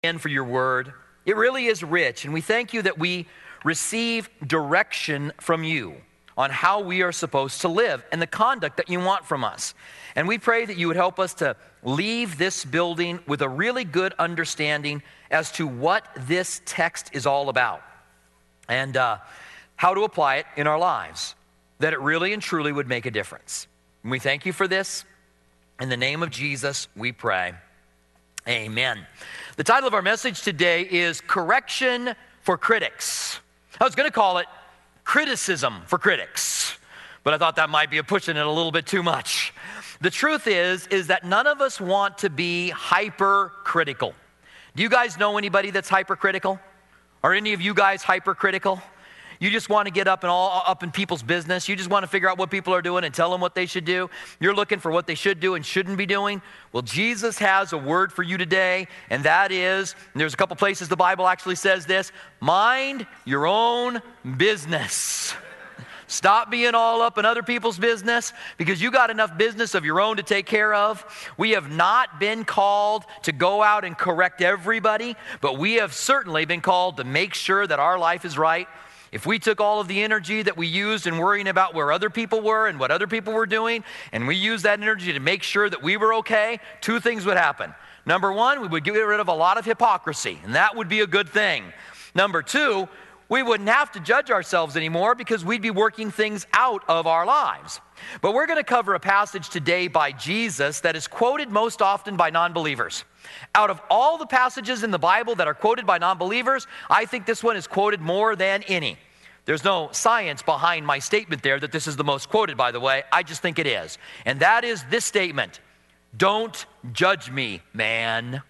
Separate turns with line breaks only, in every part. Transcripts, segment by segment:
And for your word. It really is rich, and we thank you that we receive direction from you on how we are supposed to live and the conduct that you want from us. And we pray that you would help us to leave this building with a really good understanding as to what this text is all about and how to apply it in our lives, that it really and truly would make a difference. And we thank you for this. In the name of Jesus, we pray. Amen. The title of our message today is Correction for Critics. I was going to call it Criticism for Critics, but I thought that might be pushing it a little bit too much. The truth is that none of us want to be hypercritical. Do you guys know anybody that's hypercritical? Are any of you guys hypercritical? You just want to get up in people's business. You just want to figure out what people are doing and tell them what they should do. You're looking for what they should do and shouldn't be doing. Well, Jesus has a word for you today, and that is, and there's a couple places the Bible actually says this, mind your own business. Stop being all up in other people's business because you got enough business of your own to take care of. We have not been called to go out and correct everybody, but we have certainly been called to make sure that our life is right. If we took all of the energy that we used in worrying about where other people were and what other people were doing, and we used that energy to make sure that we were okay, two things would happen. Number one, we would get rid of a lot of hypocrisy, and that would be a good thing. Number two, we wouldn't have to judge ourselves anymore because we'd be working things out of our lives. But we're going to cover a passage today by Jesus that is quoted most often by non-believers. Out of all the passages in the Bible that are quoted by non-believers, I think this one is quoted more than any. There's no science behind my statement there that this is the most quoted, by the way. I just think it is. And that is this statement: don't judge me, man.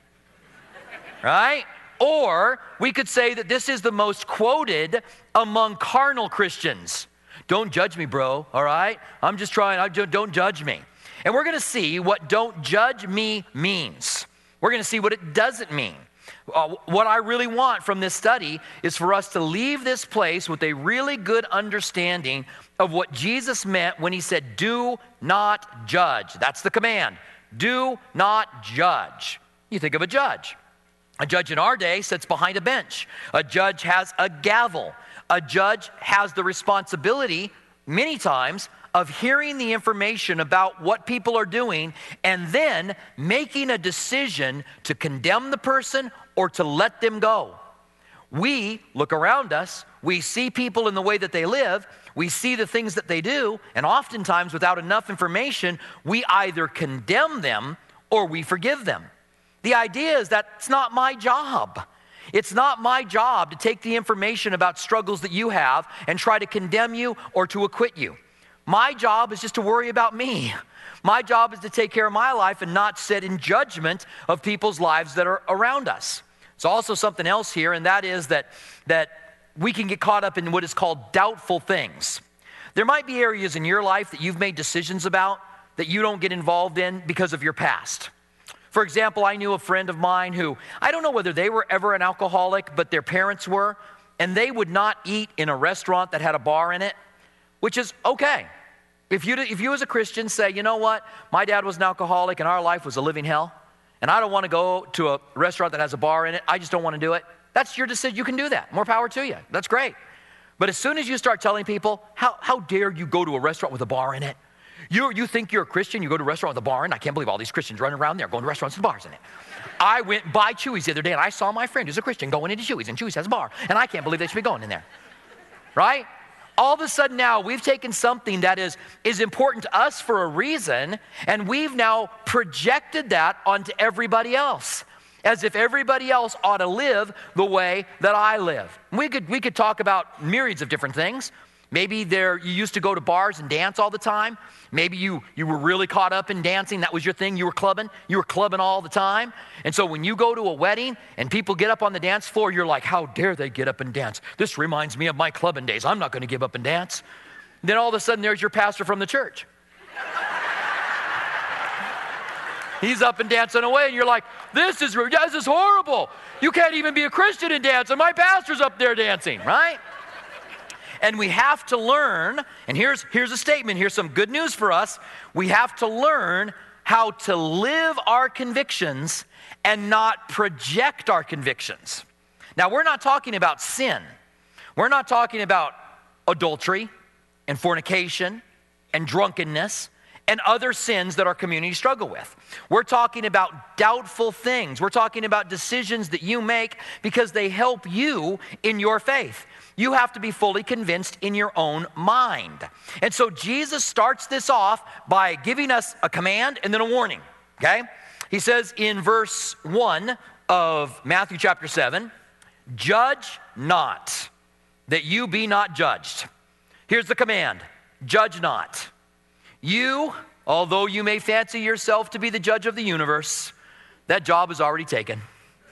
Right? Or we could say that this is the most quoted among carnal Christians. Don't judge me, bro, all right? I'm just trying, don't judge me. And we're going to see what don't judge me means. We're going to see what it doesn't mean. What I really want from this study is for us to leave this place with a really good understanding of what Jesus meant when he said, do not judge. That's the command. Do not judge. You think of a judge. A judge in our day sits behind a bench. A judge has a gavel. A judge has the responsibility, many times, of hearing the information about what people are doing and then making a decision to condemn the person or to let them go. We look around us, we see people in the way that they live, we see the things that they do, and oftentimes without enough information, we either condemn them or we forgive them. The idea is that it's not my job. It's not my job to take the information about struggles that you have and try to condemn you or to acquit you. My job is just to worry about me. My job is to take care of my life and not sit in judgment of people's lives that are around us. There's also something else here, and that is that we can get caught up in what is called doubtful things. There might be areas in your life that you've made decisions about that you don't get involved in because of your past. For example, I knew a friend of mine who, I don't know whether they were ever an alcoholic, but their parents were, and they would not eat in a restaurant that had a bar in it, which is okay. If you as a Christian say, you know what, my dad was an alcoholic and our life was a living hell, and I don't want to go to a restaurant that has a bar in it, I just don't want to do it, that's your decision. You can do that. More power to you. That's great. But as soon as you start telling people, how dare you go to a restaurant with a bar in it? You think you're a Christian, you go to a restaurant with a bar in it? I can't believe all these Christians running around there going to restaurants with bars in it. I went by Chuy's the other day and I saw my friend who's a Christian going into Chuy's, and Chuy's has a bar, and I can't believe they should be going in there. Right? All of a sudden now we've taken something that is important to us for a reason, and we've now projected that onto everybody else, as if everybody else ought to live the way that I live. We could talk about myriads of different things. Maybe you used to go to bars and dance all the time. Maybe you were really caught up in dancing. That was your thing. You were clubbing all the time. And so when you go to a wedding and people get up on the dance floor, you're like, how dare they get up and dance? This reminds me of my clubbing days. I'm not going to give up and dance. Then all of a sudden there's your pastor from the church. He's up and dancing away, and you're like, this is horrible. You can't even be a Christian and dance, and my pastor's up there dancing, right? And we have to learn, and here's a statement, here's some good news for us. We have to learn how to live our convictions and not project our convictions. Now, we're not talking about sin. We're not talking about adultery and fornication and drunkenness and other sins that our community struggle with. We're talking about doubtful things. We're talking about decisions that you make because they help you in your faith. You have to be fully convinced in your own mind. And so Jesus starts this off by giving us a command and then a warning, okay? He says in verse 1 of Matthew chapter 7, "Judge not, that you be not judged." Here's the command: judge not. You, although you may fancy yourself to be the judge of the universe, that job is already taken.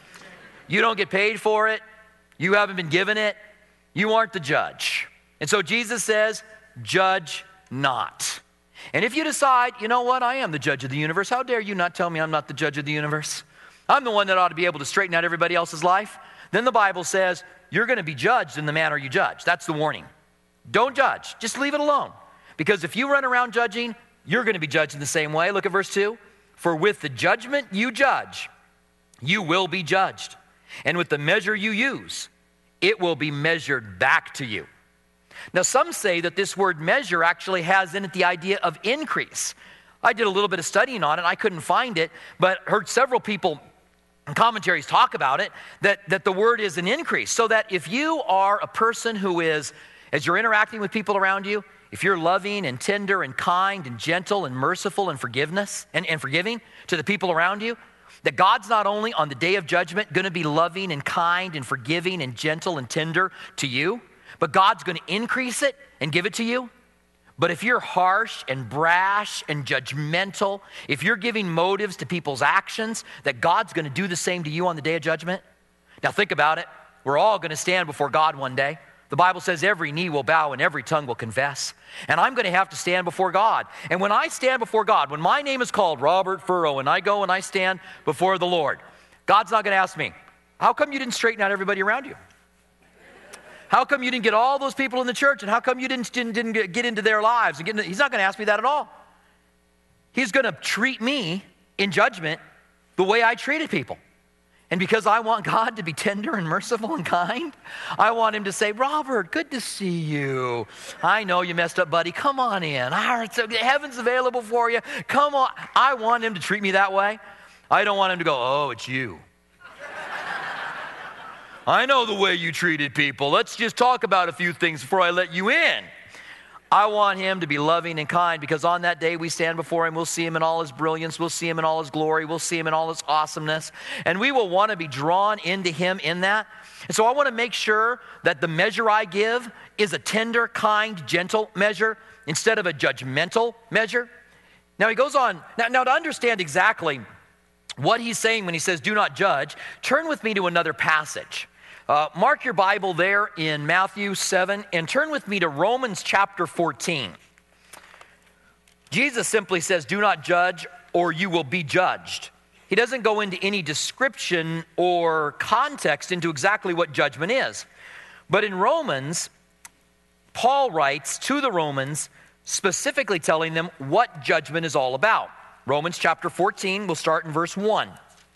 You don't get paid for it. You haven't been given it. You aren't the judge. And so Jesus says, judge not. And if you decide, you know what, I am the judge of the universe, how dare you not tell me I'm not the judge of the universe? I'm the one that ought to be able to straighten out everybody else's life. Then the Bible says, you're going to be judged in the manner you judge. That's the warning. Don't judge. Just leave it alone. Because if you run around judging, you're going to be judged in the same way. Look at verse 2. "For with the judgment you judge, you will be judged. And with the measure you use, it will be measured back to you." Now, some say that this word measure actually has in it the idea of increase. I did a little bit of studying on it. I couldn't find it, but heard several people in commentaries talk about it, that the word is an increase. So that if you are a person who is, as you're interacting with people around you, if you're loving and tender and kind and gentle and merciful and forgiveness and forgiving to the people around you, that God's not only on the day of judgment going to be loving and kind and forgiving and gentle and tender to you, but God's going to increase it and give it to you. But if you're harsh and brash and judgmental, if you're giving motives to people's actions, that God's going to do the same to you on the day of judgment. Now think about it. We're all going to stand before God one day. The Bible says every knee will bow and every tongue will confess. And I'm going to have to stand before God. And when I stand before God, when my name is called Robert Furrow, and I go and I stand before the Lord, God's not going to ask me, how come you didn't straighten out everybody around you? How come you didn't get all those people in the church? And how come you didn't get into their lives? He's not going to ask me that at all. He's going to treat me in judgment the way I treated people. And because I want God to be tender and merciful and kind, I want him to say, Robert, good to see you. I know you messed up, buddy. Come on in. Heaven's available for you. Come on. I want him to treat me that way. I don't want him to go, oh, it's you. I know the way you treated people. Let's just talk about a few things before I let you in. I want him to be loving and kind, because on that day we stand before him. We'll see him in all his brilliance. We'll see him in all his glory. We'll see him in all his awesomeness. And we will want to be drawn into him in that. And so I want to make sure that the measure I give is a tender, kind, gentle measure instead of a judgmental measure. Now he goes on. Now to understand exactly what he's saying when he says do not judge, turn with me to another passage. Mark your Bible there in Matthew 7 and turn with me to Romans chapter 14. Jesus simply says, do not judge or you will be judged. He doesn't go into any description or context into exactly what judgment is. But in Romans, Paul writes to the Romans specifically telling them what judgment is all about. Romans chapter 14, we'll start in verse 1.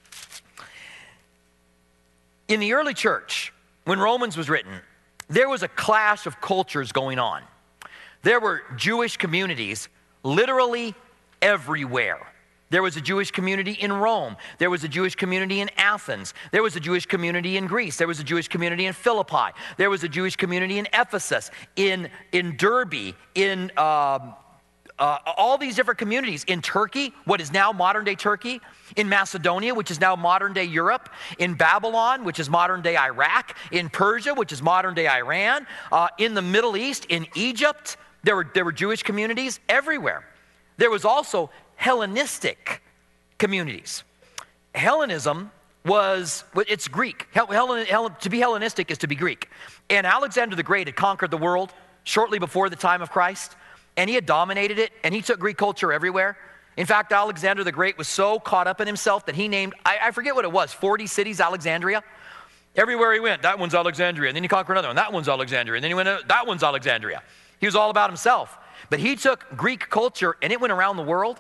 In the early church, when Romans was written, there was a clash of cultures going on. There were Jewish communities literally everywhere. There was a Jewish community in Rome. There was a Jewish community in Athens. There was a Jewish community in Greece. There was a Jewish community in Philippi. There was a Jewish community in Ephesus, in Derbe, in all these different communities. In Turkey, what is now modern-day Turkey. In Macedonia, which is now modern-day Europe. In Babylon, which is modern-day Iraq. In Persia, which is modern-day Iran. In the Middle East, in Egypt, there were Jewish communities everywhere. There was also Hellenistic communities. Hellenism it's Greek. To be Hellenistic is to be Greek. And Alexander the Great had conquered the world shortly before the time of Christ. And he had dominated it, and he took Greek culture everywhere. In fact, Alexander the Great was so caught up in himself that he named, I forget what it was, 40 cities Alexandria. Everywhere he went, that one's Alexandria. And then he conquered another one, that one's Alexandria. And then he went, that one's Alexandria. He was all about himself. But he took Greek culture, and it went around the world.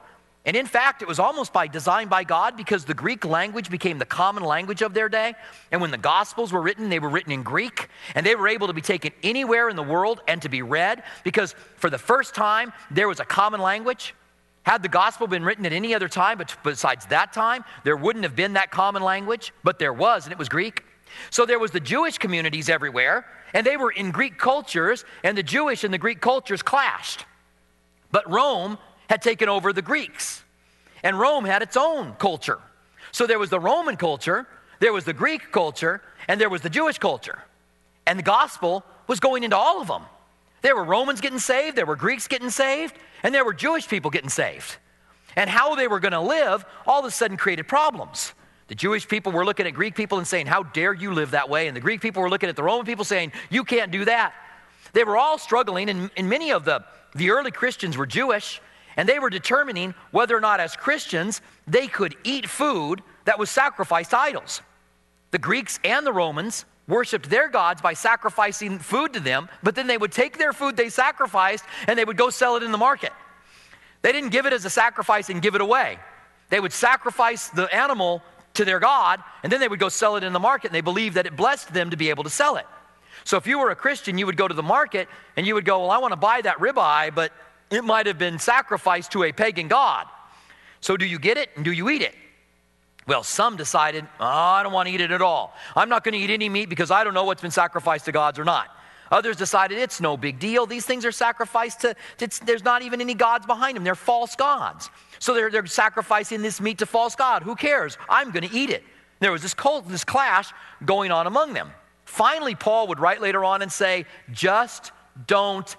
And in fact, it was almost by design by God, because the Greek language became the common language of their day. And when the Gospels were written, they were written in Greek, and they were able to be taken anywhere in the world and to be read, because for the first time, there was a common language. Had the Gospel been written at any other time, but besides that time, there wouldn't have been that common language, but there was, and it was Greek. So there was the Jewish communities everywhere, and they were in Greek cultures, and the Jewish and the Greek cultures clashed. But Rome had taken over the Greeks, and Rome had its own culture. So there was the Roman culture, there was the Greek culture, and there was the Jewish culture. And the gospel was going into all of them. There were Romans getting saved, there were Greeks getting saved, and there were Jewish people getting saved. And how they were going to live all of a sudden created problems. The Jewish people were looking at Greek people and saying, how dare you live that way? And the Greek people were looking at the Roman people saying, you can't do that. They were all struggling, and many of the early Christians were Jewish, and they were determining whether or not as Christians they could eat food that was sacrificed to idols. The Greeks and the Romans worshiped their gods by sacrificing food to them, but then they would take their food they sacrificed and they would go sell it in the market. They didn't give it as a sacrifice and give it away. They would sacrifice the animal to their god, and then they would go sell it in the market, and they believed that it blessed them to be able to sell it. So if you were a Christian, you would go to the market and you would go, well, I want to buy that ribeye, but it might have been sacrificed to a pagan god. So do you get it and do you eat it? Well, some decided, I don't want to eat it at all. I'm not going to eat any meat because I don't know what's been sacrificed to gods or not. Others decided it's no big deal. These things are sacrificed to there's not even any gods behind them. They're false gods. So they're sacrificing this meat to false god. Who cares? I'm going to eat it. There was this clash going on among them. Finally, Paul would write later on and say, just don't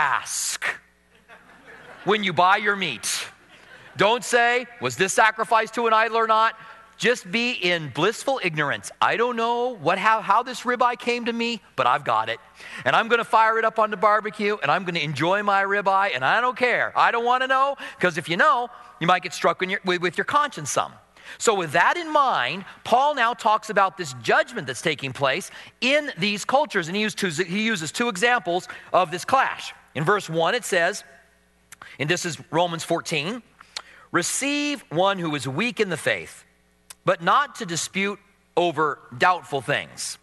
ask when you buy your meat. Don't say, was this sacrificed to an idol or not? Just be in blissful ignorance. I don't know how this ribeye came to me, but I've got it. And I'm going to fire it up on the barbecue, and I'm going to enjoy my ribeye, and I don't care. I don't want to know, because if you know, you might get struck with your conscience some. So with that in mind, Paul now talks about this judgment that's taking place in these cultures, and he uses two examples of this clash. In verse 1 it says, and this is Romans 14, receive one who is weak in the faith, but not to dispute over doubtful things.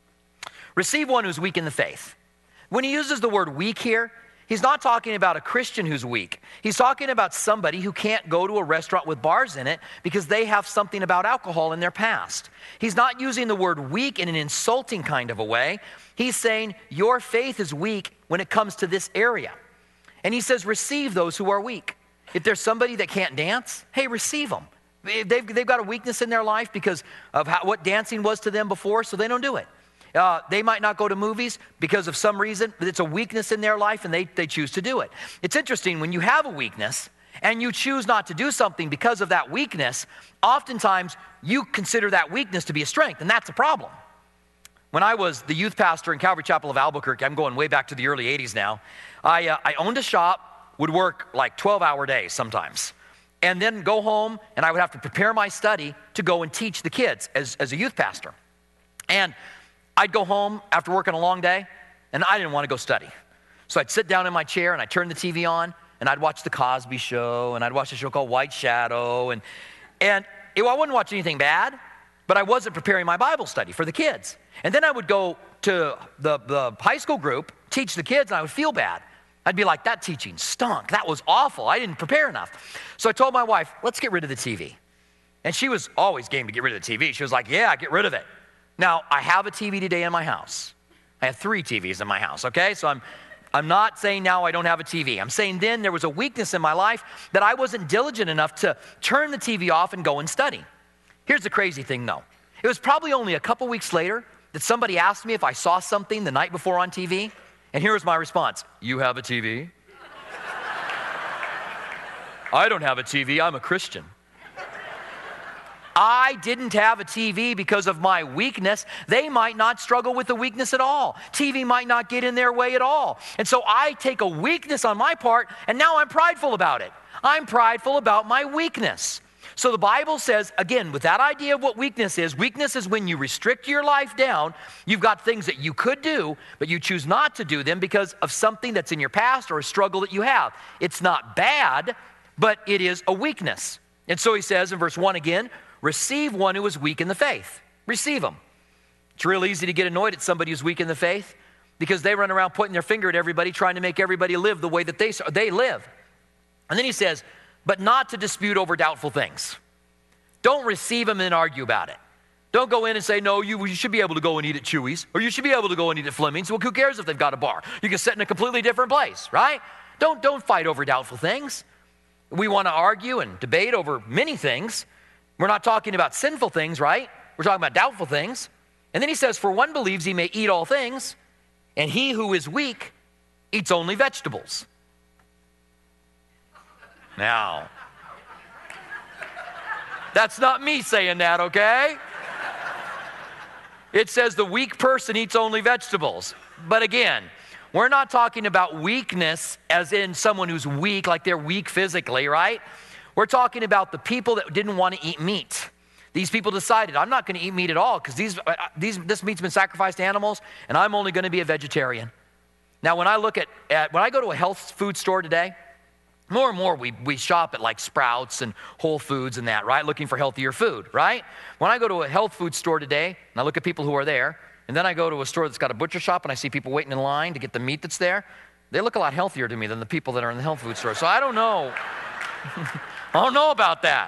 Receive one who's weak in the faith. When he uses the word weak here, he's not talking about a Christian who's weak. He's talking about somebody who can't go to a restaurant with bars in it because they have something about alcohol in their past. He's not using the word weak in an insulting kind of a way. He's saying your faith is weak when it comes to this area. And he says receive those who are weak. If there's somebody that can't dance, hey, receive them. They've got a weakness in their life because of what dancing was to them before, so they don't do it. They might not go to movies because of some reason, but it's a weakness in their life, and they choose to do it. It's interesting, when you have a weakness and you choose not to do something because of that weakness, oftentimes you consider that weakness to be a strength, and that's a problem. When I was the youth pastor in Calvary Chapel of Albuquerque, I'm going way back to the early 80s now, I owned a shop, would work like 12-hour days sometimes, and then go home, and I would have to prepare my study to go and teach the kids as a youth pastor. And I'd go home after working a long day, and I didn't want to go study. So I'd sit down in my chair, and I'd turn the TV on, and I'd watch The Cosby Show, and I'd watch a show called White Shadow, and I wouldn't watch anything bad, but I wasn't preparing my Bible study for the kids. And then I would go to the high school group, teach the kids, and I would feel bad. I'd be like, that teaching stunk. That was awful. I didn't prepare enough. So I told my wife, let's get rid of the TV. And she was always game to get rid of the TV. She was like, yeah, get rid of it. Now, I have a TV today in my house. I have 3 TVs in my house, okay? So I'm not saying now I don't have a TV. I'm saying then there was a weakness in my life that I wasn't diligent enough to turn the TV off and go and study. Here's the crazy thing, though. It was probably only a couple weeks later that somebody asked me if I saw something the night before on TV. And here was my response. You have a TV? I don't have a TV. I'm a Christian. I didn't have a TV because of my weakness. They might not struggle with the weakness at all. TV might not get in their way at all. And so I take a weakness on my part, and now I'm prideful about it. I'm prideful about my weakness. So the Bible says, again, with that idea of what weakness is when you restrict your life down. You've got things that you could do, but you choose not to do them because of something that's in your past or a struggle that you have. It's not bad, but it is a weakness. And so he says in verse 1 again, receive one who is weak in the faith. Receive him. It's real easy to get annoyed at somebody who's weak in the faith because they run around pointing their finger at everybody, trying to make everybody live the way that they live. And then he says, but not to dispute over doubtful things. Don't receive them and argue about it. Don't go in and say, no, you should be able to go and eat at Chewy's, or you should be able to go and eat at Fleming's. Well, who cares if they've got a bar? You can sit in a completely different place, right? Don't fight over doubtful things. We want to argue and debate over many things. We're not talking about sinful things, right? We're talking about doubtful things. And then he says, for one believes he may eat all things, and he who is weak eats only vegetables. Now, that's not me saying that, okay? It says the weak person eats only vegetables. But again, we're not talking about weakness as in someone who's weak, like they're weak physically, right? We're talking about the people that didn't want to eat meat. These people decided, I'm not going to eat meat at all because this meat's been sacrificed to animals, and I'm only going to be a vegetarian. Now, when I look at when I go to a health food store today, more and more we shop at like Sprouts and Whole Foods and that, right? Looking for healthier food, right? When I go to a health food store today, and I look at people who are there, and then I go to a store that's got a butcher shop and I see people waiting in line to get the meat that's there, they look a lot healthier to me than the people that are in the health food store. So I don't know. I don't know about that.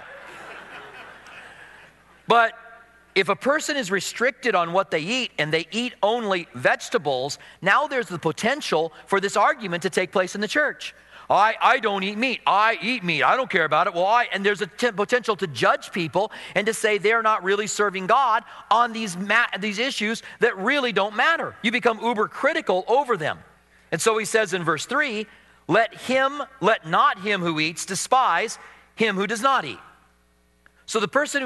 But if a person is restricted on what they eat and they eat only vegetables, now there's the potential for this argument to take place in the church. I don't eat meat. I eat meat. I don't care about it. And there's a potential to judge people and to say they're not really serving God on these issues that really don't matter. You become uber critical over them. And so he says in verse 3, let not him who eats despise him who does not eat. So the person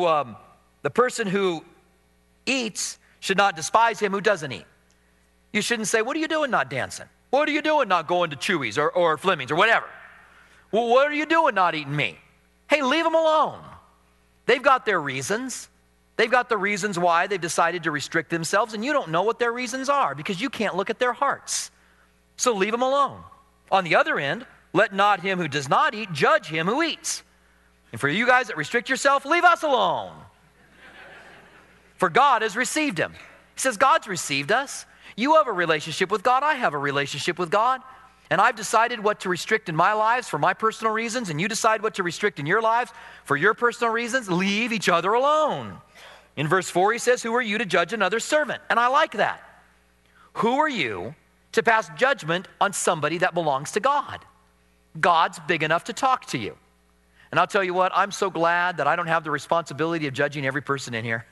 who eats should not despise him who doesn't eat. You shouldn't say, what are you doing not dancing? What are you doing not going to Chewy's or Fleming's or whatever? Well, what are you doing not eating meat? Hey, leave them alone. They've got their reasons. They've got the reasons why they've decided to restrict themselves, and you don't know what their reasons are because you can't look at their hearts. So leave them alone. On the other end, let not him who does not eat judge him who eats. And for you guys that restrict yourself, leave us alone. For God has received him. He says, God's received us. You have a relationship with God. I have a relationship with God. And I've decided what to restrict in my lives for my personal reasons, and you decide what to restrict in your lives for your personal reasons. Leave each other alone. In verse 4, he says, who are you to judge another servant? And I like that. Who are you to pass judgment on somebody that belongs to God? God's big enough to talk to you. And I'll tell you what, I'm so glad that I don't have the responsibility of judging every person in here.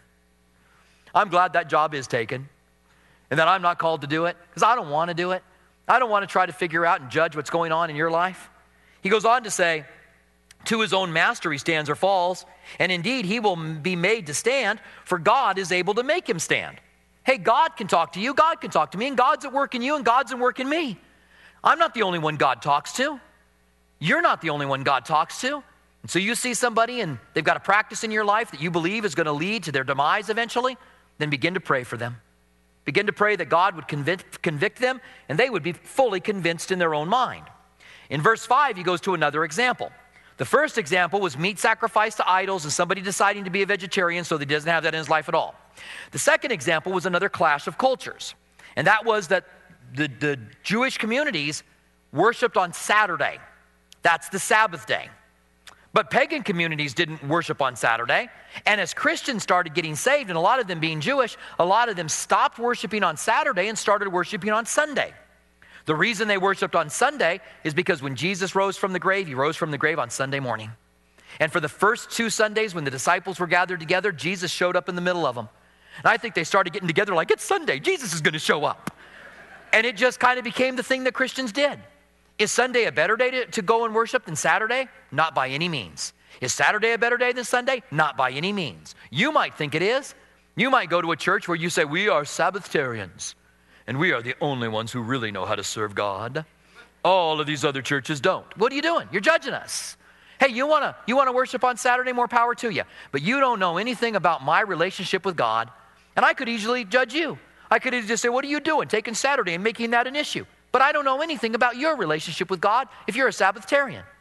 I'm glad that job is taken and that I'm not called to do it because I don't want to do it. I don't want to try to figure out and judge what's going on in your life. He goes on to say, to his own master he stands or falls, and indeed he will be made to stand, for God is able to make him stand. Hey, God can talk to you, God can talk to me, and God's at work in you and God's at work in me. I'm not the only one God talks to. You're not the only one God talks to. And so you see somebody and they've got a practice in your life that you believe is going to lead to their demise eventually, then begin to pray for them. Begin to pray that God would convict them and they would be fully convinced in their own mind. In verse 5, he goes to another example. The first example was meat sacrificed to idols and somebody deciding to be a vegetarian so that he doesn't have that in his life at all. The second example was another clash of cultures. And that was that the Jewish communities worshiped on Saturday. That's the Sabbath day. But pagan communities didn't worship on Saturday. And as Christians started getting saved, and a lot of them being Jewish, a lot of them stopped worshiping on Saturday and started worshiping on Sunday. The reason they worshiped on Sunday is because when Jesus rose from the grave, he rose from the grave on Sunday morning. And for the first 2 Sundays when the disciples were gathered together, Jesus showed up in the middle of them. And I think they started getting together like, it's Sunday, Jesus is going to show up. And it just kind of became the thing that Christians did. Is Sunday a better day to go and worship than Saturday? Not by any means. Is Saturday a better day than Sunday? Not by any means. You might think it is. You might go to a church where you say, we are Sabbatarians, and we are the only ones who really know how to serve God. All of these other churches don't. What are you doing? You're judging us. Hey, you want to worship on Saturday? More power to you. But you don't know anything about my relationship with God, and I could easily judge you. I could easily just say, what are you doing? Taking Saturday and making that an issue. But I don't know anything about your relationship with God if you're a Sabbatarian.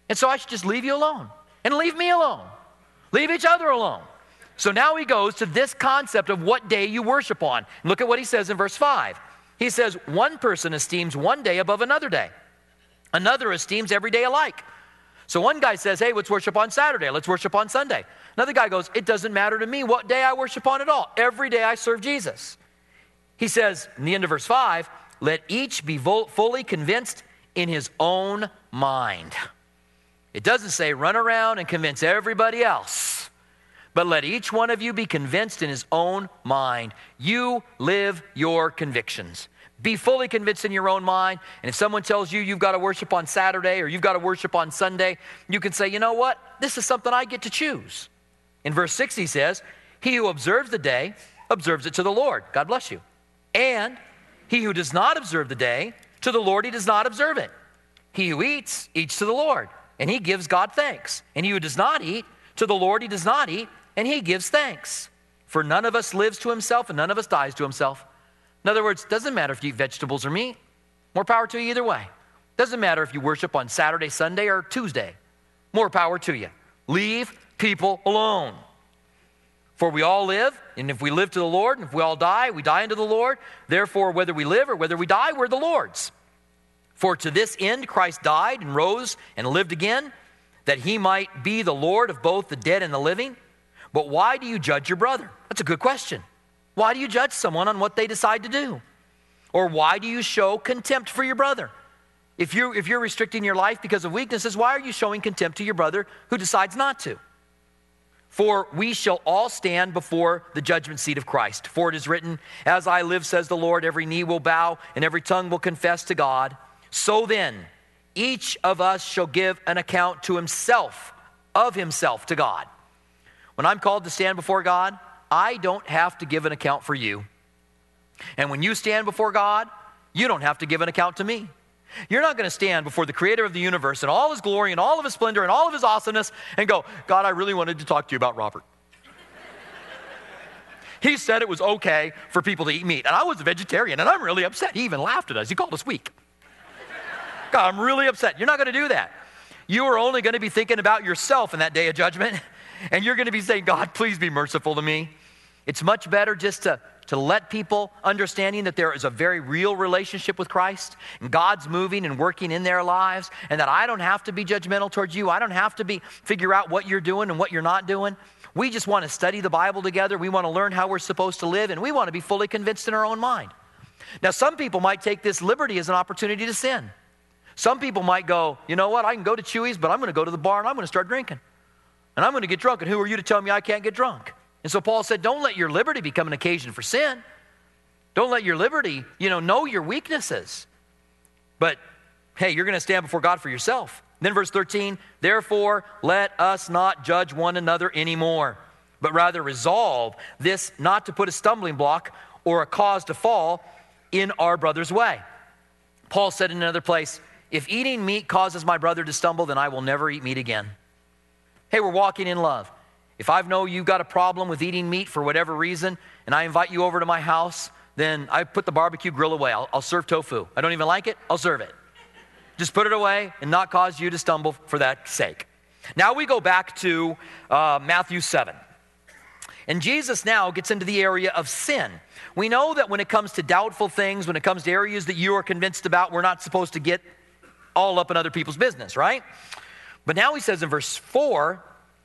And so I should just leave you alone and leave me alone. Leave each other alone. So now he goes to this concept of what day you worship on. Look at what he says in verse 5. He says, one person esteems one day above another day. Another esteems every day alike. So one guy says, hey, let's worship on Saturday. Let's worship on Sunday. Another guy goes, it doesn't matter to me what day I worship on at all. Every day I serve Jesus. He says, in the end of verse 5, let each be fully convinced in his own mind. It doesn't say run around and convince everybody else, but let each one of you be convinced in his own mind. You live your convictions. Be fully convinced in your own mind. And if someone tells you you've got to worship on Saturday or you've got to worship on Sunday, you can say, you know what? This is something I get to choose. In verse 6 he says, he who observes the day observes it to the Lord. God bless you. And he who does not observe the day, to the Lord he does not observe it. He who eats, eats to the Lord, and he gives God thanks. And he who does not eat, to the Lord he does not eat, and he gives thanks. For none of us lives to himself, and none of us dies to himself. In other words, it doesn't matter if you eat vegetables or meat. More power to you either way. Doesn't matter if you worship on Saturday, Sunday, or Tuesday. More power to you. Leave people alone. For we all live, and if we live to the Lord, and if we all die, we die unto the Lord. Therefore, whether we live or whether we die, we're the Lord's. For to this end Christ died and rose and lived again, that he might be the Lord of both the dead and the living. But why do you judge your brother? That's a good question. Why do you judge someone on what they decide to do? Or why do you show contempt for your brother? If you're restricting your life because of weaknesses, why are you showing contempt to your brother who decides not to? For we shall all stand before the judgment seat of Christ. For it is written, as I live, says the Lord, every knee will bow and every tongue will confess to God. So then, each of us shall give an account to himself, of himself to God. When I'm called to stand before God, I don't have to give an account for you. And when you stand before God, you don't have to give an account to me. You're not going to stand before the creator of the universe in all his glory and all of his splendor and all of his awesomeness and go, God, I really wanted to talk to you about Robert. He said it was okay for people to eat meat, and I was a vegetarian, and I'm really upset. He even laughed at us. He called us weak. God, I'm really upset. You're not going to do that. You are only going to be thinking about yourself in that day of judgment, and you're going to be saying, God, please be merciful to me. It's much better just to let people understanding that there is a very real relationship with Christ, and God's moving and working in their lives, and that I don't have to be judgmental towards you. I don't have to figure out what you're doing and what you're not doing. We just want to study the Bible together. We want to learn how we're supposed to live, and we want to be fully convinced in our own mind. Now, some people might take this liberty as an opportunity to sin. Some people might go, you know what, I can go to Chuy's, but I'm going to go to the bar and I'm going to start drinking. And I'm going to get drunk, and who are you to tell me I can't get drunk? And so Paul said, don't let your liberty become an occasion for sin. Don't let your liberty, know your weaknesses. But, hey, you're going to stand before God for yourself. Then verse 13, therefore let us not judge one another anymore, but rather resolve this not to put a stumbling block or a cause to fall in our brother's way. Paul said in another place, if eating meat causes my brother to stumble, then I will never eat meat again. Hey, we're walking in love. If I know you've got a problem with eating meat for whatever reason, and I invite you over to my house, then I put the barbecue grill away. I'll serve tofu. I don't even like it, I'll serve it. Just put it away and not cause you to stumble for that sake. Now we go back to Matthew 7. And Jesus now gets into the area of sin. We know that when it comes to doubtful things, when it comes to areas that you are convinced about, we're not supposed to get all up in other people's business, right? But now he says in verse 3,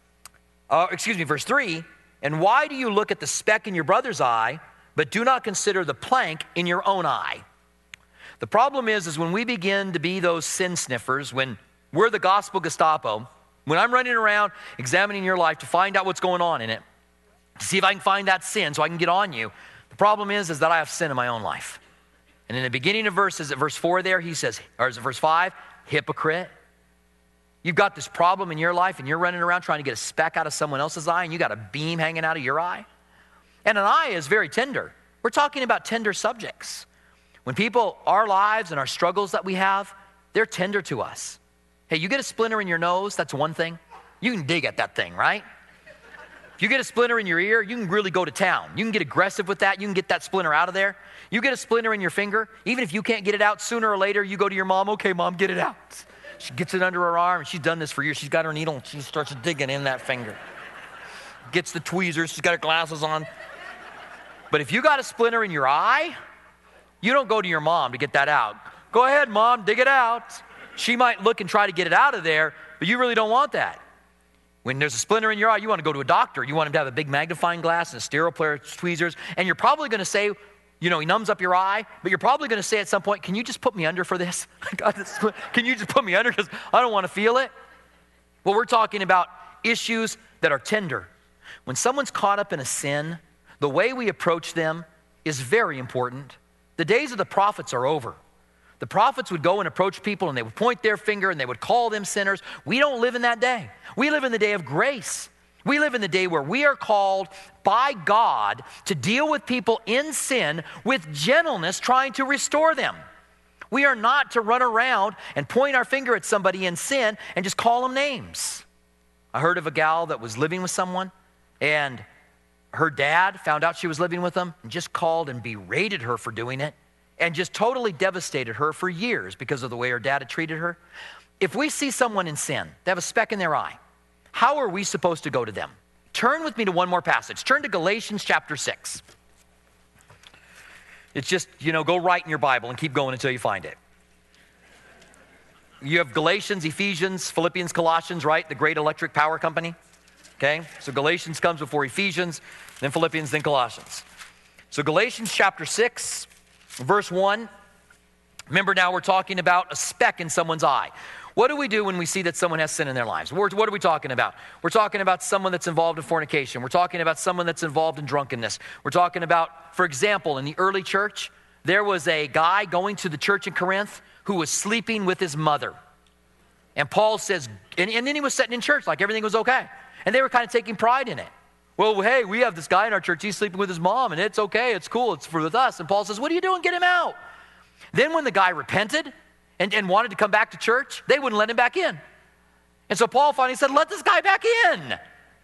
and why do you look at the speck in your brother's eye, but do not consider the plank in your own eye? The problem is when we begin to be those sin sniffers, when we're the gospel Gestapo, when I'm running around examining your life to find out what's going on in it, to see if I can find that sin so I can get on you, the problem is that I have sin in my own life. And in the beginning of verses, at verse 4 there, he says, or is it verse 5? Hypocrite. You've got this problem in your life and you're running around trying to get a speck out of someone else's eye and you got a beam hanging out of your eye. And an eye is very tender. We're talking about tender subjects. When people, our lives and our struggles that we have, they're tender to us. Hey, you get a splinter in your nose, that's one thing. You can dig at that thing, right? If you get a splinter in your ear, you can really go to town. You can get aggressive with that. You can get that splinter out of there. You get a splinter in your finger, even if you can't get it out, sooner or later, you go to your mom, okay, mom, get it out. She gets it under her arm, and she's done this for years. She's got her needle, and she starts digging in that finger. Gets the tweezers, she's got her glasses on. But if you got a splinter in your eye, you don't go to your mom to get that out. Go ahead, Mom, dig it out. She might look and try to get it out of there, but you really don't want that. When there's a splinter in your eye, you want to go to a doctor. You want him to have a big magnifying glass and a sterile pair of tweezers, and you're probably going to say, he numbs up your eye, but you're probably going to say at some point, can you just put me under for this? Can you just put me under because I don't want to feel it? Well, we're talking about issues that are tender. When someone's caught up in a sin, the way we approach them is very important. The days of the prophets are over. The prophets would go and approach people and they would point their finger and they would call them sinners. We don't live in that day. We live in the day of grace. We live in the day where we are called by God to deal with people in sin with gentleness, trying to restore them. We are not to run around and point our finger at somebody in sin and just call them names. I heard of a gal that was living with someone, and her dad found out she was living with them and just called and berated her for doing it and just totally devastated her for years because of the way her dad had treated her. If we see someone in sin, they have a speck in their eye, how are we supposed to go to them? Turn with me to one more passage. Turn to Galatians chapter 6. It's just, go right in your Bible and keep going until you find it. You have Galatians, Ephesians, Philippians, Colossians, right? The great electric power company. Okay? So Galatians comes before Ephesians, then Philippians, then Colossians. So Galatians chapter 6, verse 1. Remember now we're talking about a speck in someone's eye. What do we do when we see that someone has sin in their lives? What are we talking about? We're talking about someone that's involved in fornication. We're talking about someone that's involved in drunkenness. We're talking about, for example, in the early church, there was a guy going to the church in Corinth who was sleeping with his mother. And Paul says, and then he was sitting in church like everything was okay. And they were kind of taking pride in it. Well, hey, we have this guy in our church, he's sleeping with his mom, and it's okay, it's cool, it's with us. And Paul says, what are you doing? Get him out. Then when the guy repented and wanted to come back to church, they wouldn't let him back in. And so Paul finally said, let this guy back in.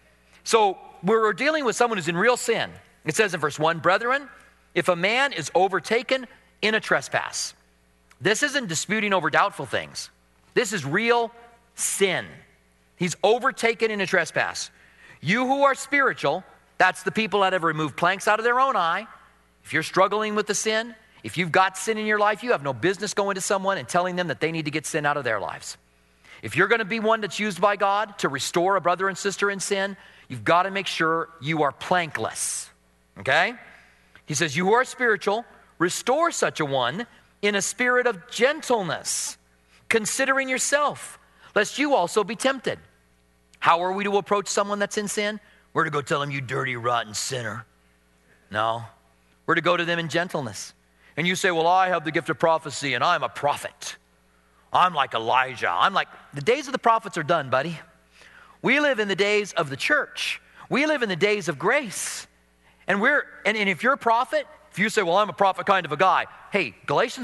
So we're dealing with someone who's in real sin. It says in verse 1, brethren, if a man is overtaken in a trespass, this isn't disputing over doubtful things. This is real sin. He's overtaken in a trespass. You who are spiritual, that's the people that have removed planks out of their own eye. If you're struggling with the sin, if you've got sin in your life, you have no business going to someone and telling them that they need to get sin out of their lives. If you're going to be one that's used by God to restore a brother and sister in sin, you've got to make sure you are plankless. Okay? He says, you who are spiritual, restore such a one in a spirit of gentleness, considering yourself, lest you also be tempted. How are we to approach someone that's in sin? We're to go tell them, you dirty, rotten sinner. No. We're to go to them in gentleness. And you say, well, I have the gift of prophecy and I'm a prophet. I'm like Elijah. The days of the prophets are done, buddy. We live in the days of the church. We live in the days of grace. And if you're a prophet, if you say, well, I'm a prophet kind of a guy, hey, Galatians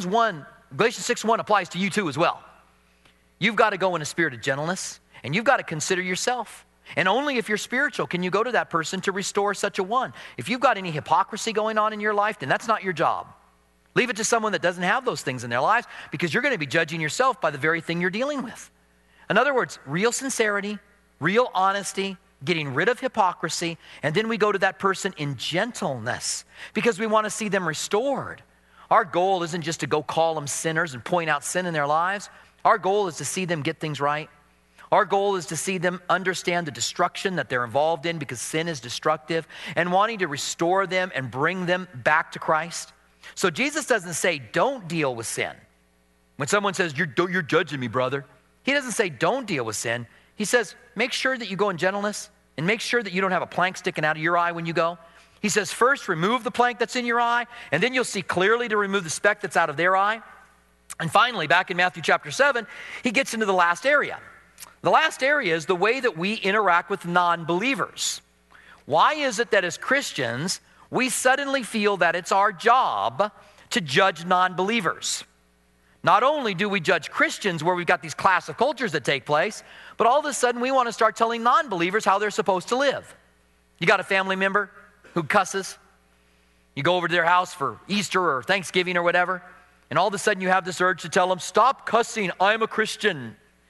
6:1 applies to you too as well. You've got to go in a spirit of gentleness, and you've got to consider yourself. And only if you're spiritual can you go to that person to restore such a one. If you've got any hypocrisy going on in your life, then that's not your job. Leave it to someone that doesn't have those things in their lives, because you're going to be judging yourself by the very thing you're dealing with. In other words, real sincerity, real honesty, getting rid of hypocrisy, and then we go to that person in gentleness because we want to see them restored. Our goal isn't just to go call them sinners and point out sin in their lives. Our goal is to see them get things right. Our goal is to see them understand the destruction that they're involved in because sin is destructive, and wanting to restore them and bring them back to Christ. So Jesus doesn't say, don't deal with sin. When someone says, you're judging me, brother, he doesn't say, don't deal with sin. He says, make sure that you go in gentleness and make sure that you don't have a plank sticking out of your eye when you go. He says, first, remove the plank that's in your eye, and then you'll see clearly to remove the speck that's out of their eye. And finally, back in Matthew chapter 7, he gets into the last area. The last area is the way that we interact with non-believers. Why is it that as Christians, we suddenly feel that it's our job to judge non-believers? Not only do we judge Christians where we've got these class of cultures that take place, but all of a sudden we want to start telling non-believers how they're supposed to live. You got a family member who cusses. You go over to their house for Easter or Thanksgiving or whatever, and all of a sudden you have this urge to tell them, stop cussing, I'm a Christian.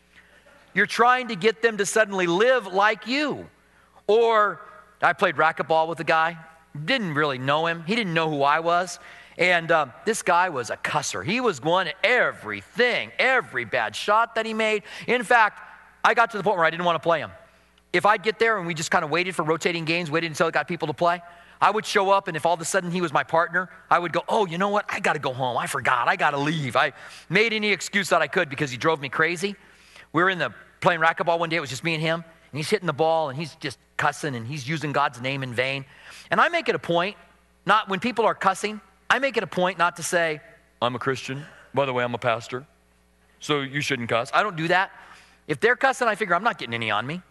you're trying to get them to suddenly live like you. Or I played racquetball with a guy, didn't really know him. He didn't know who I was. And this guy was a cusser. He was going at everything, every bad shot that he made. In fact, I got to the point where I didn't want to play him. If I'd get there and we just kind of waited for rotating games, waited until it got people to play, I would show up, and if all of a sudden he was my partner, I would go, oh, you know what? I got to go home. I forgot. I got to leave. I made any excuse that I could because he drove me crazy. We were playing racquetball one day. It was just me and him, and he's hitting the ball, and he's just cussing, and he's using God's name in vain. And I make it a point, not when people are cussing, I make it a point not to say, I'm a Christian. By the way, I'm a pastor, so you shouldn't cuss. I don't do that. If they're cussing, I figure I'm not getting any on me,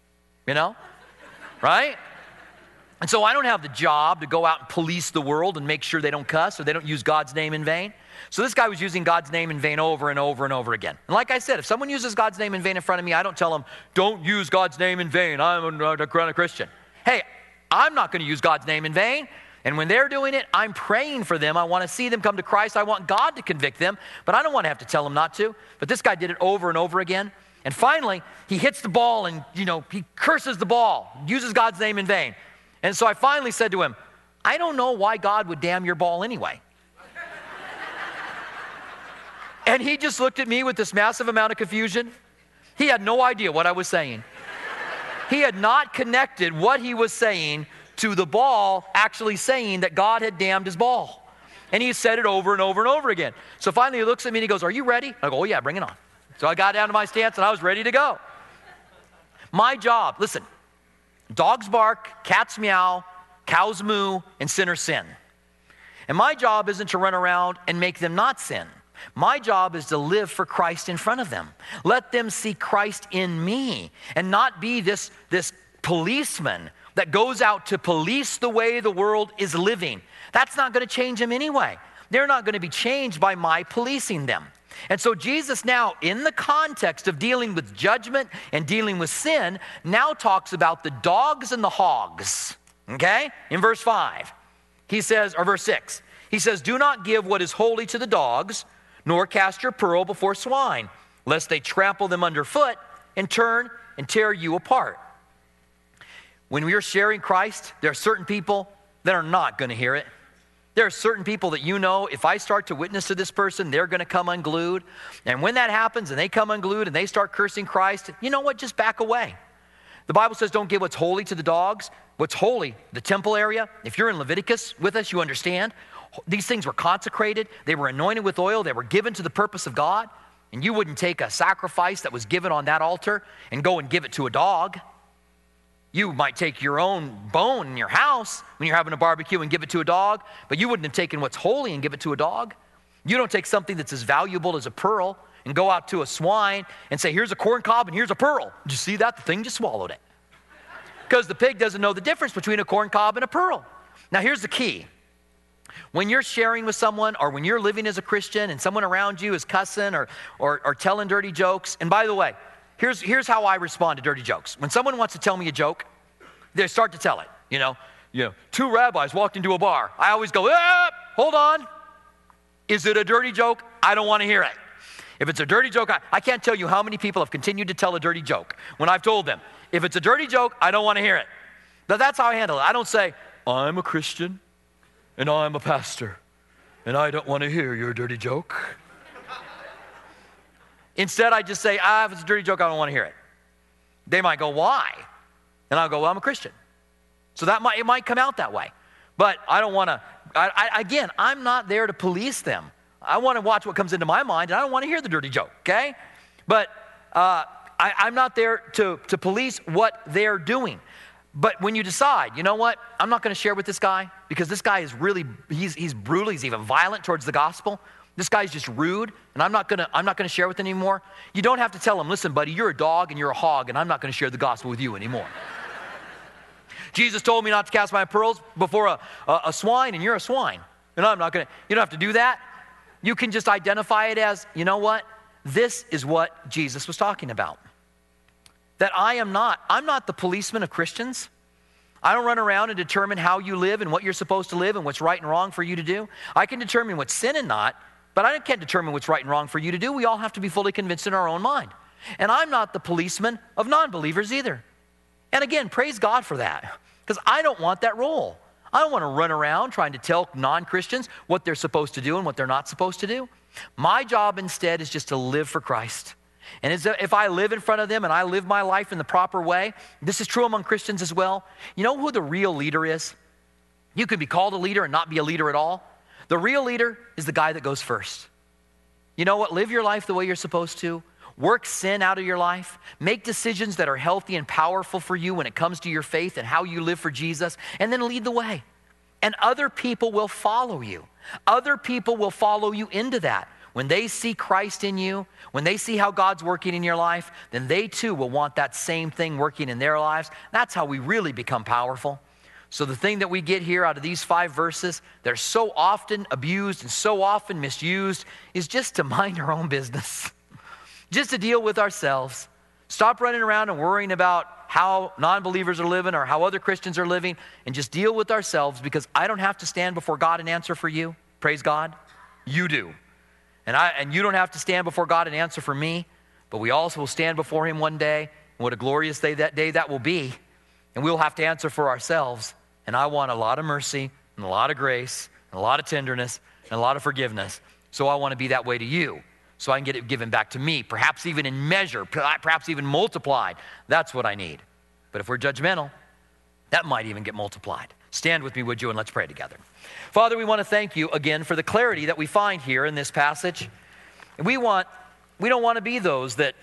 right? And so I don't have the job to go out and police the world and make sure they don't cuss or they don't use God's name in vain. So this guy was using God's name in vain over and over and over again. And like I said, if someone uses God's name in vain in front of me, I don't tell them, don't use God's name in vain. I'm a Christian. Hey, I'm not going to use God's name in vain. And when they're doing it, I'm praying for them. I want to see them come to Christ. I want God to convict them, but I don't want to have to tell them not to. But this guy did it over and over again. And finally, he hits the ball and, he curses the ball, uses God's name in vain. And so I finally said to him, I don't know why God would damn your ball anyway. And he just looked at me with this massive amount of confusion. He had no idea what I was saying. He had not connected what he was saying to the ball actually saying that God had damned his ball. And he said it over and over and over again. So finally he looks at me and he goes, are you ready? I go, oh yeah, bring it on. So I got down to my stance and I was ready to go. My job, listen, dogs bark, cats meow, cows moo, and sinners sin. And my job isn't to run around and make them not sin. My job is to live for Christ in front of them. Let them see Christ in me and not be this policeman that goes out to police the way the world is living. That's not going to change them anyway. They're not going to be changed by my policing them. And so Jesus now, in the context of dealing with judgment and dealing with sin, now talks about the dogs and the hogs, okay? In verse 5, he says, or verse 6, he says, do not give what is holy to the dogs, nor cast your pearl before swine, lest they trample them underfoot and turn and tear you apart. When we are sharing Christ, there are certain people that are not going to hear it. There are certain people that if I start to witness to this person, they're going to come unglued. And when that happens and they come unglued and they start cursing Christ, you know what? Just back away. The Bible says don't give what's holy to the dogs. What's holy, the temple area. If you're in Leviticus with us, you understand. These things were consecrated. They were anointed with oil. They were given to the purpose of God. And you wouldn't take a sacrifice that was given on that altar and go and give it to a dog. You might take your own bone in your house when you're having a barbecue and give it to a dog, but you wouldn't have taken what's holy and give it to a dog. You don't take something that's as valuable as a pearl and go out to a swine and say, here's a corn cob and here's a pearl. Did you see that? The thing just swallowed it. Because the pig doesn't know the difference between a corn cob and a pearl. Now here's the key. When you're sharing with someone or when you're living as a Christian and someone around you is cussing or telling dirty jokes, and by the way, Here's how I respond to dirty jokes. When someone wants to tell me a joke, they start to tell it. Two rabbis walked into a bar. I always go, hold on. Is it a dirty joke? I don't want to hear it. If it's a dirty joke, I can't tell you how many people have continued to tell a dirty joke when I've told them, if it's a dirty joke, I don't want to hear it. But that's how I handle it. I don't say, I'm a Christian and I'm a pastor and I don't want to hear your dirty joke. Instead, I just say, if it's a dirty joke, I don't want to hear it. They might go, why? And I'll go, well, I'm a Christian. So it might come out that way. But I don't want to, again, I'm not there to police them. I want to watch what comes into my mind, and I don't want to hear the dirty joke, okay? But I'm not there to police what they're doing. But when you decide, you know what, I'm not going to share with this guy because this guy is really, he's brutal, he's even violent towards the gospel. This guy's just rude, and I'm not gonna share with him anymore. You don't have to tell him, listen, buddy, you're a dog and you're a hog, and I'm not gonna share the gospel with you anymore. Jesus told me not to cast my pearls before a swine, and you're a swine. And I'm not gonna, you don't have to do that. You can just identify it as, you know what? This is what Jesus was talking about. That I'm not the policeman of Christians. I don't run around and determine how you live and what you're supposed to live and what's right and wrong for you to do. I can determine what's sin and not, but I can't determine what's right and wrong for you to do. We all have to be fully convinced in our own mind. And I'm not the policeman of non-believers either. And again, praise God for that, because I don't want that role. I don't want to run around trying to tell non-Christians what they're supposed to do and what they're not supposed to do. My job instead is just to live for Christ. And if I live in front of them and I live my life in the proper way, this is true among Christians as well. You know who the real leader is? You could be called a leader and not be a leader at all. The real leader is the guy that goes first. You know what? Live your life the way you're supposed to. Work sin out of your life. Make decisions that are healthy and powerful for you when it comes to your faith and how you live for Jesus, and then lead the way. And other people will follow you. Other people will follow you into that. When they see Christ in you, when they see how God's working in your life, then they too will want that same thing working in their lives. That's how we really become powerful. So the thing that we get here out of these 5 verses, they're so often abused and so often misused, is just to mind our own business. Just to deal with ourselves. Stop running around and worrying about how non-believers are living or how other Christians are living, and just deal with ourselves, because I don't have to stand before God and answer for you. Praise God. You do. And you don't have to stand before God and answer for me, but we also will stand before him one day. And what a glorious day that will be. And we'll have to answer for ourselves. And I want a lot of mercy and a lot of grace and a lot of tenderness and a lot of forgiveness. So I want to be that way to you, so I can get it given back to me, perhaps even in measure, perhaps even multiplied. That's what I need. But if we're judgmental, that might even get multiplied. Stand with me, would you, and let's pray together. Father, we want to thank you again for the clarity that we find here in this passage. And we don't want to be those that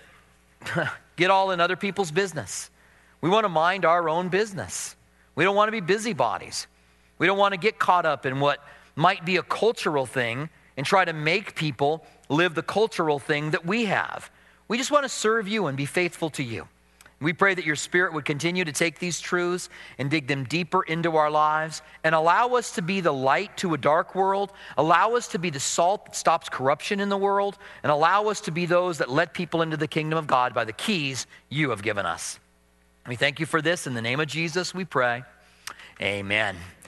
get all in other people's business. We want to mind our own business. We don't want to be busybodies. We don't want to get caught up in what might be a cultural thing and try to make people live the cultural thing that we have. We just want to serve you and be faithful to you. We pray that your Spirit would continue to take these truths and dig them deeper into our lives and allow us to be the light to a dark world, allow us to be the salt that stops corruption in the world, and allow us to be those that let people into the kingdom of God by the keys you have given us. We thank you for this. In the name of Jesus, we pray. Amen.